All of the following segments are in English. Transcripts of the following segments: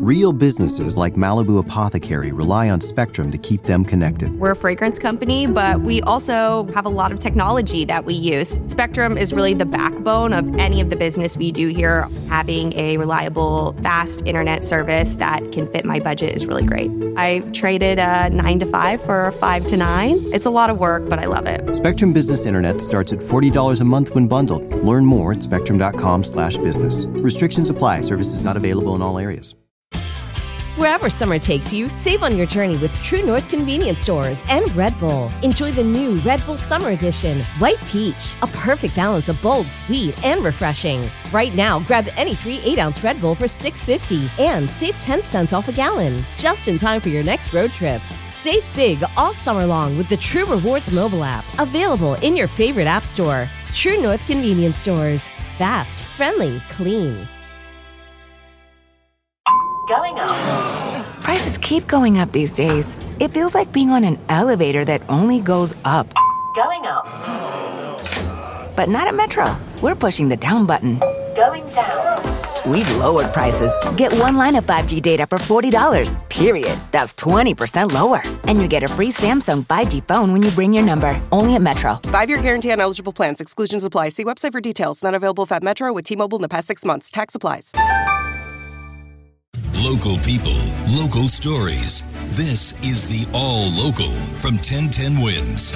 Real businesses like Malibu Apothecary rely on Spectrum to keep them connected. We're a fragrance company, but we also have a lot of technology that we use. Spectrum is really the backbone of any of the business we do here. Having a reliable, fast internet service that can fit my budget is really great. I traded a 9 to 5 for a 5 to 9. It's a lot of work, but I love it. Spectrum Business Internet starts at $40 a month when bundled. Learn more at spectrum.com/business. Restrictions apply. Services not available in all areas. Wherever summer takes you, save on your journey with True North convenience stores and Red Bull. Enjoy the new Red Bull Summer Edition, White Peach, a perfect balance of bold, sweet, and refreshing. Right now, grab any 3 8-ounce Red Bull for $6.50 and save 10 cents off a gallon, just in time for your next road trip. Save big all summer long with the True Rewards mobile app, available in your favorite app store. True North convenience stores. Fast, friendly, clean. Going up. Prices keep going up these days. It feels like being on an elevator that only goes up. Going up. But not at Metro. We're pushing the down button. Going down. We've lowered prices. Get one line of 5G data for $40, period. That's 20% lower. And you get a free Samsung 5G phone when you bring your number. Only at Metro. 5-year guarantee on eligible plans. Exclusions apply. See website for details. Not available at Metro with T-Mobile in the past 6 months. Tax applies. Local people, local stories. This is the All Local from 1010 Wins.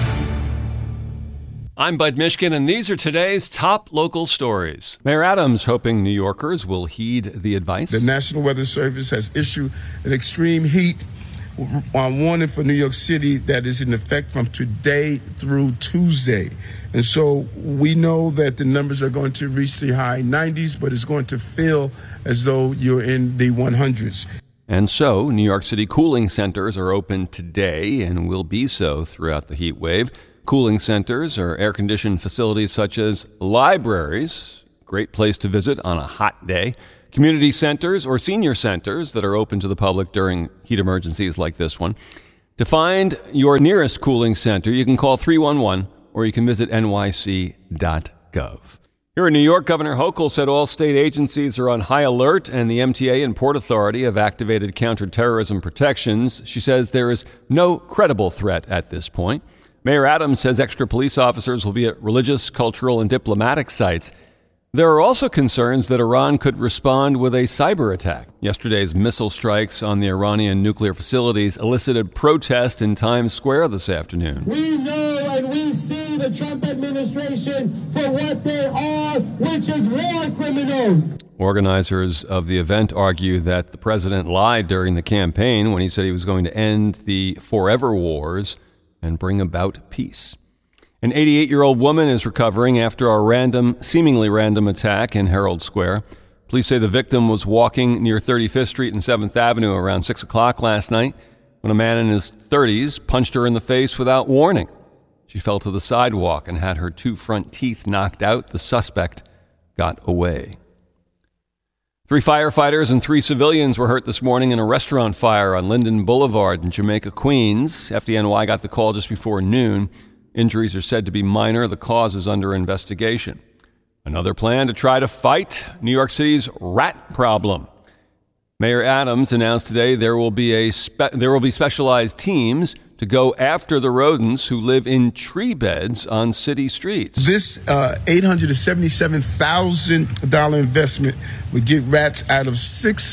I'm Bud Mishkin, and these are today's top local stories. Mayor Adams hoping New Yorkers will heed the advice. The National Weather Service has issued an extreme heat warning for New York City that is in effect from today through Tuesday. And so we know that the numbers are going to reach the high 90s, but it's going to feel as though you're in the 100s. And so, New York City cooling centers are open today and will be so throughout the heat wave. Cooling centers are air-conditioned facilities such as libraries, great place to visit on a hot day, community centers or senior centers that are open to the public during heat emergencies like this one. To find your nearest cooling center, you can call 311 or you can visit nyc.gov. Here in New York, Governor Hochul said all state agencies are on high alert and the MTA and Port Authority have activated counterterrorism protections. She says there is no credible threat at this point. Mayor Adams says extra police officers will be at religious, cultural, and diplomatic sites. There are also concerns that Iran could respond with a cyber attack. Yesterday's missile strikes on the Iranian nuclear facilities elicited protest in Times Square this afternoon. We know and we see the Trump administration for what they are, which is war criminals. Organizers of the event argue that the president lied during the campaign when he said he was going to end the forever wars and bring about peace. An 88-year-old woman is recovering after a seemingly random attack in Herald Square. Police say the victim was walking near 35th Street and 7th Avenue around 6 o'clock last night when a man in his 30s punched her in the face without warning. She fell to the sidewalk and had her 2 front teeth knocked out. The suspect got away. 3 firefighters and 3 civilians were hurt this morning in a restaurant fire on Linden Boulevard in Jamaica, Queens. FDNY got the call just before noon. Injuries are said to be minor. The cause is under investigation. Another plan to try to fight New York City's rat problem. Mayor Adams announced today there will be specialized teams to go after the rodents who live in tree beds on city streets. This $877,000 investment would get rats out of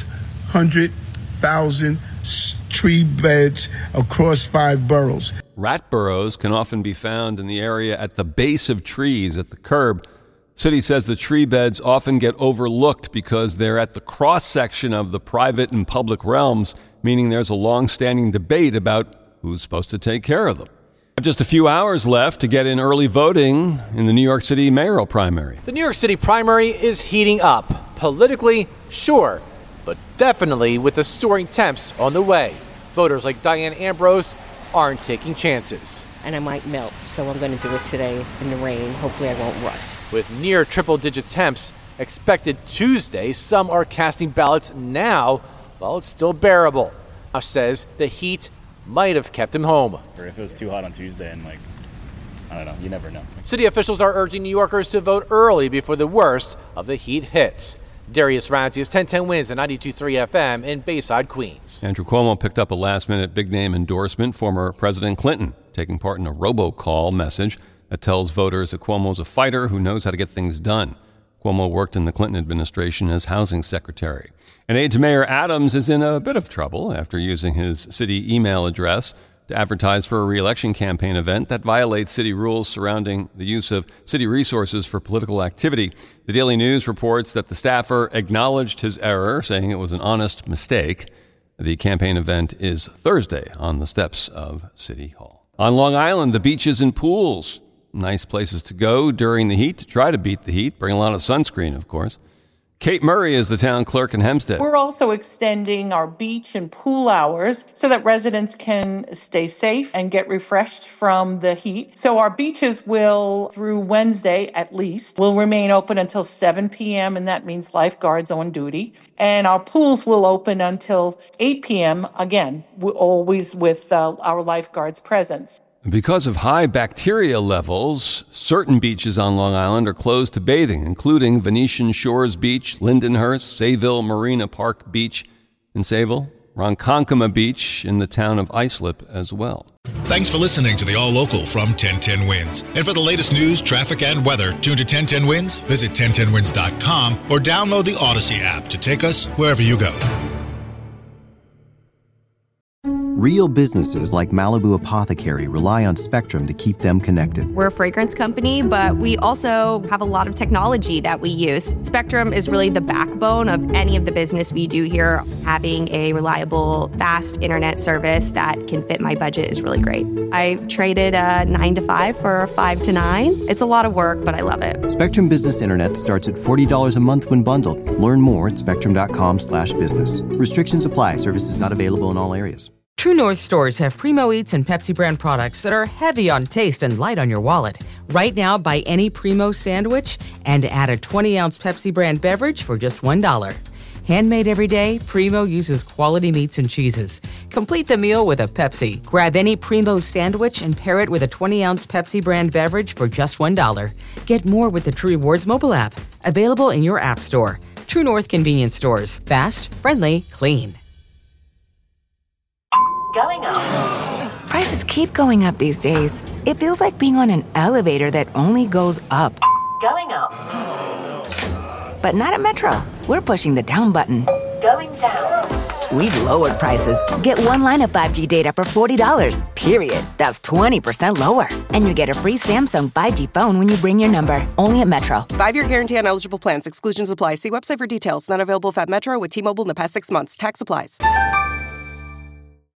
600,000 tree beds across 5 boroughs. Rat burrows can often be found in the area at the base of trees at the curb. City says the tree beds often get overlooked because they're at the cross-section of the private and public realms, meaning there's a long-standing debate about who's supposed to take care of them. Just a few hours left to get in early voting in the New York City mayoral primary. The New York City primary is heating up. Politically, sure, but definitely with the soaring temps on the way. Voters like Diane Ambrose aren't taking chances. And I might melt, so I'm going to do it today in the rain. Hopefully I won't rust. With near triple-digit temps expected Tuesday, some are casting ballots now while it's still bearable. Josh says the heat might have kept him home. Or if it was too hot on Tuesday and I don't know, you never know. City officials are urging New Yorkers to vote early before the worst of the heat hits. Darius Ranzi is 1010 Wins and 92.3 FM in Bayside, Queens. Andrew Cuomo picked up a last-minute big-name endorsement, former President Clinton, taking part in a robocall message that tells voters that Cuomo's a fighter who knows how to get things done. Cuomo worked in the Clinton administration as housing secretary. And aide to Mayor Adams is in a bit of trouble after using his city email address to advertise for a re-election campaign event that violates city rules surrounding the use of city resources for political activity. The Daily News reports that the staffer acknowledged his error, saying it was an honest mistake. The campaign event is Thursday on the steps of City Hall. On Long Island, the beaches and pools. Nice places to go during the heat to try to beat the heat. Bring a lot of sunscreen, of course. Kate Murray is the town clerk in Hempstead. We're also extending our beach and pool hours so that residents can stay safe and get refreshed from the heat. So our beaches will, through Wednesday at least, will remain open until 7 p.m., and that means lifeguards on duty. And our pools will open until 8 p.m., again, always with our lifeguards' presence. Because of high bacteria levels, certain beaches on Long Island are closed to bathing, including Venetian Shores Beach, Lindenhurst, Sayville Marina Park Beach in Sayville, Ronkonkoma Beach in the town of Islip as well. Thanks for listening to the All Local from 1010 Wins. And for the latest news, traffic, and weather, tune to 1010 Wins, visit 1010wins.com, or download the Odyssey app to take us wherever you go. Real businesses like Malibu Apothecary rely on Spectrum to keep them connected. We're a fragrance company, but we also have a lot of technology that we use. Spectrum is really the backbone of any of the business we do here. Having a reliable, fast internet service that can fit my budget is really great. I traded a 9 to 5 for a 5 to 9. It's a lot of work, but I love it. Spectrum Business Internet starts at $40 a month when bundled. Learn more at spectrum.com/business. Restrictions apply. Services not available in all areas. True North stores have Primo Eats and Pepsi brand products that are heavy on taste and light on your wallet. Right now, buy any Primo sandwich and add a 20-ounce Pepsi brand beverage for just $1. Handmade every day, Primo uses quality meats and cheeses. Complete the meal with a Pepsi. Grab any Primo sandwich and pair it with a 20-ounce Pepsi brand beverage for just $1. Get more with the True Rewards mobile app. Available in your app store. True North convenience stores. Fast, friendly, clean. Going up. Prices keep going up these days. It feels like being on an elevator that only goes up. Going up. But not at Metro. We're pushing the down button. Going down. We've lowered prices. Get one line of 5G data for $40, period. That's 20% lower. And you get a free Samsung 5G phone when you bring your number. Only at Metro. 5-year guarantee on eligible plans. Exclusions apply. See website for details. Not available if at Metro with T-Mobile in the past 6 months. Tax applies.